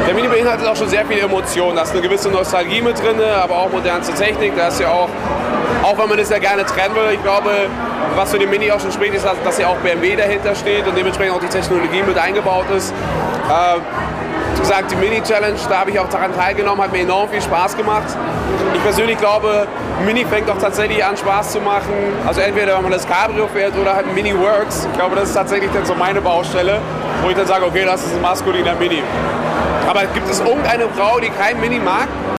Der Mini beinhaltet auch schon sehr viel Emotion. Da ist eine gewisse Nostalgie mit drin, aber auch modernste Technik. Da ist ja auch wenn man das ja gerne trennen will, ich glaube, was für den Mini auch schon spricht, ist, dass ja auch BMW dahinter steht und dementsprechend auch die Technologie mit eingebaut ist. Wie gesagt, die Mini-Challenge, da habe ich auch daran teilgenommen, hat mir enorm viel Spaß gemacht. Ich persönlich glaube, Mini fängt auch tatsächlich an Spaß zu machen. Also entweder wenn man das Cabrio fährt oder halt ein Mini Works. Ich glaube, das ist tatsächlich dann so meine Baustelle, wo ich dann sage, okay, das ist ein maskuliner Mini. Aber gibt es irgendeine Frau, die kein Mini mag?